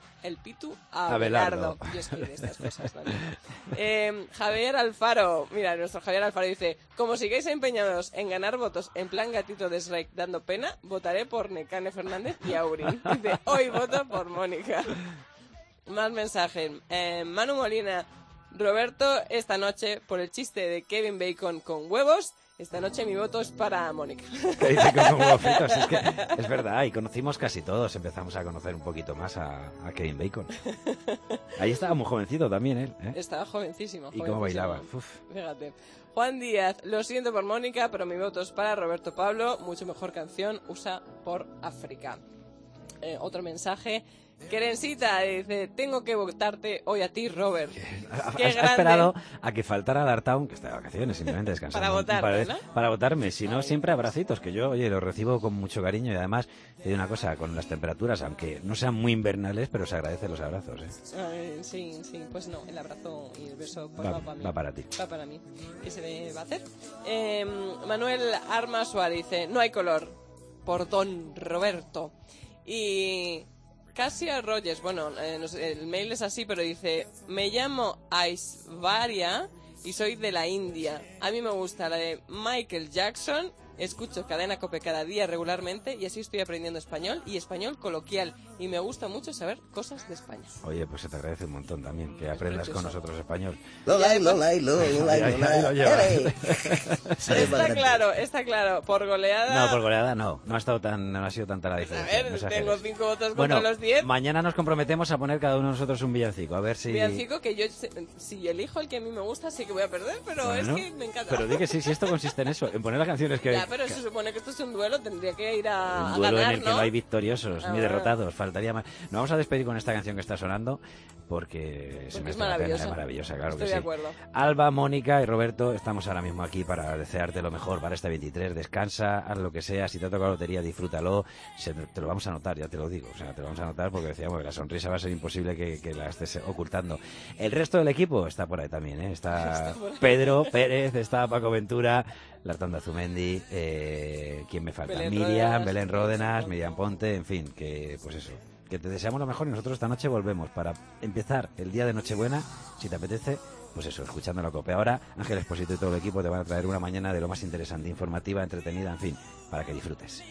Abelardo. Yo escribí estas cosas también. Javier Alfaro, mira, nuestro Javier Alfaro dice, como sigáis empeñados en ganar votos en plan gatito de Shrek dando pena, votaré por Necane Fernández y Aurin. Dice, hoy voto por Mónica. Más mensajes. Manu Molina, Roberto, esta noche, por el chiste de Kevin Bacon con huevos, esta noche mi voto es para Mónica. ¿Qué dice con huevos fritos? Es que es verdad, y conocimos casi todos, empezamos a conocer un poquito más a Kevin Bacon. Ahí estaba muy jovencito también él, Estaba jovencísimo. Y cómo bailaba. Fíjate. Juan Díaz, lo siento por Mónica, pero mi voto es para Roberto Pablo, mucho mejor canción, USA por África. Otro mensaje. Querencita dice, tengo que votarte hoy a ti, Robert. Qué grande. Ha esperado a que faltara Alartown, que está de vacaciones, simplemente descansando. Para votarte, ¿no? Para votarme, si no, siempre abracitos, que yo, oye, los recibo con mucho cariño y además, te digo una cosa, con las temperaturas, aunque no sean muy invernales, pero se agradecen los abrazos, Sí, pues no, el abrazo y el beso va para mí. Va para ti. Va para mí. ¿Qué se le va a hacer? Manuel Arma Suárez dice, no hay color, por Don Roberto. Y Cassia Rogers, bueno, el mail es así, pero dice, me llamo Aishwarya y soy de la India. A mí me gusta la de Michael Jackson, escucho Cadena COPE cada día regularmente y así estoy aprendiendo español y español coloquial. Y me gusta mucho saber cosas de España. Oye, pues se te agradece un montón también que aprendas con nosotros español. Está claro. Por goleada... No, por goleada no ha sido tanta la diferencia. A ver, tengo 5 votos contra los 10. Mañana nos comprometemos a poner cada uno de nosotros un villancico, a ver si... Villancico que yo, si elijo el que a mí me gusta, sí que voy a perder, pero bueno, es que me encanta. Pero di que sí, si esto consiste en eso, en poner las canciones que... Ya, pero se supone que esto es un duelo, tendría que ir a un duelo ganar, en el que no hay victoriosos ni derrotados, faltaría más. Nos vamos a despedir con esta canción que está sonando porque se me es maravillosa. Es maravillosa, claro. Estoy que sí. de acuerdo. Alba, Mónica y Roberto, estamos ahora mismo aquí para desearte lo mejor para este 23. Descansa, haz lo que sea, si te ha tocado lotería, disfrútalo. Te lo vamos a notar, ya te lo digo. O sea, te lo vamos a notar porque decíamos que la sonrisa va a ser imposible que la estés ocultando. El resto del equipo está por ahí también, Está Pedro Pérez, está Paco Ventura, Lartán de Azumendi, ¿quién me falta? Belén Ródenas, Miriam Ponte, en fin, que pues eso, que te deseamos lo mejor y nosotros esta noche volvemos para empezar el día de Nochebuena, si te apetece, pues eso, escuchando la COPE. Ahora Ángel Expósito y todo el equipo te van a traer una mañana de lo más interesante, informativa, entretenida, en fin, para que disfrutes.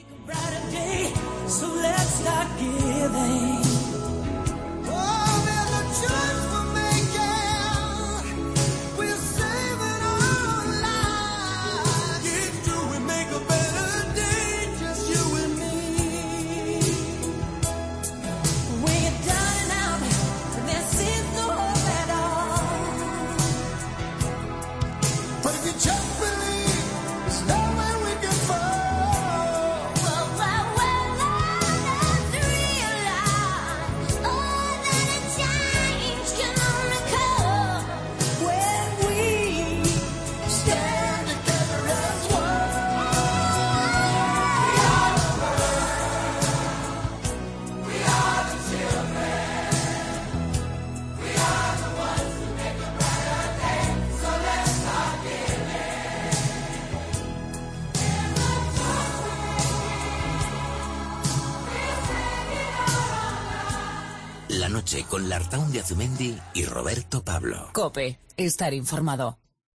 La noche con Lartaun de Azumendi y Roberto Pablo. COPE. Estar informado.